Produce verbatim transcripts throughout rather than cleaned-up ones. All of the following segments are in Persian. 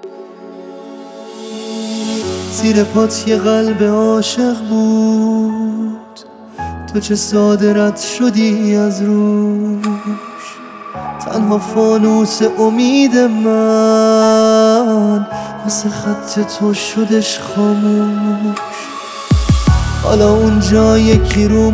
زیر پات یه قلب عاشق بود، تو چه ساده رد شدی از روش. تنها فانوس امید من واسه خط تو شدش خاموش. حالا اون جایی که رو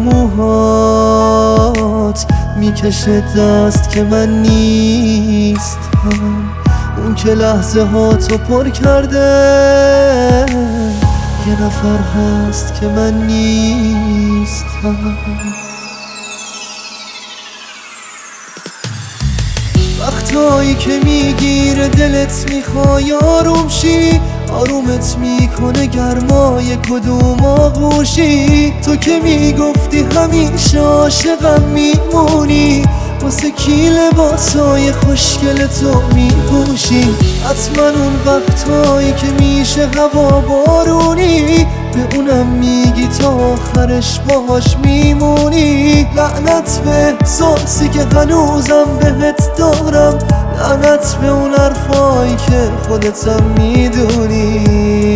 موهات میکشه دست که من نیستم، اون که لحظه ها تو پر کرده یه نفر هست که من نیستم. وقتایی که میگیره دلت میخوای آروم شی، آرومت میکنه گرمای کدوم آغوشی. تو که میگفتی همیشه عاشقم میمونی، واسه کی لباسای خوشگل تو میپوشی. حتما اون وقتایی که میشه هوا بارونی، به اونم میگی تا آخرش باهاش میمونی. لعنت به احساسی که هنوزم بهت دارم، لعنت به اون حرفایی که خودتم میدونی.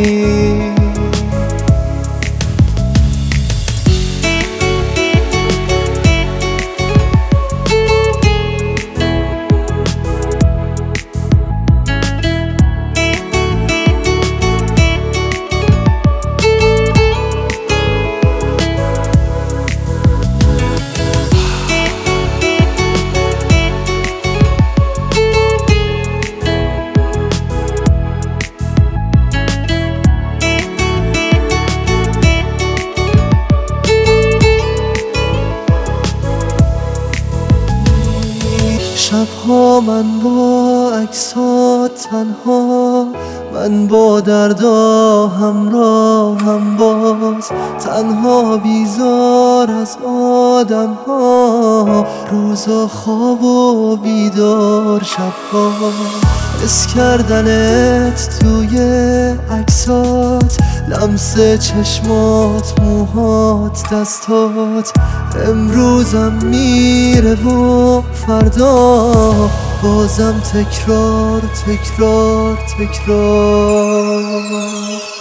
شبها من با عکسات تنها، من با دردا همراهم باز، تنها بیزار از آدم ها، روزا خواب و بیدار شبها. حس کردنت توی عکسات، لمس چشمات، موهات، دستات، امروزم میره و فردا بازم تکرار تکرار تکرار.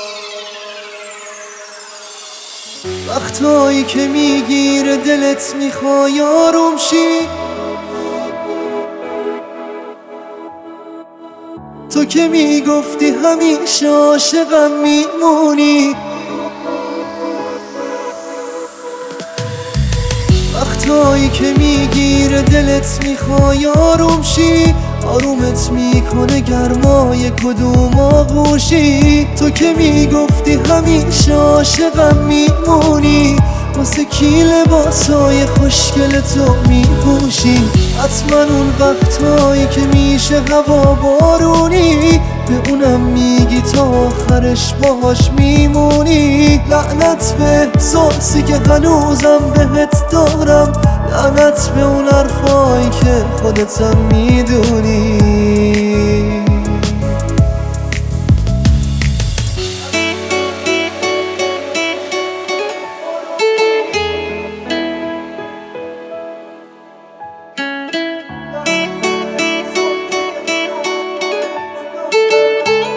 وقتایی که میگیره دلت میخوای آروم شی، تو که میگفتی همیشه عاشقم میمونی. وقتایی که میگیره دلت میخوای آروم شی، آرومت میکنه گرمای کدوم آغوشی. تو که میگفتی همیشه عاشقم میمونی، واسه کی لباسای خوشگل تو میپوشی. حتما اون وقتایی که میشه هوا بارونی، به اونم میگی تا آخرش باهاش میمونی. لعنت به احساسی که هنوزم بهت دارم، لعنت به اون حرفایی که خودتم میدونی.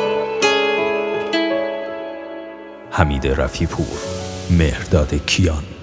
حمید رفیع‌پور، مهرداد کیان.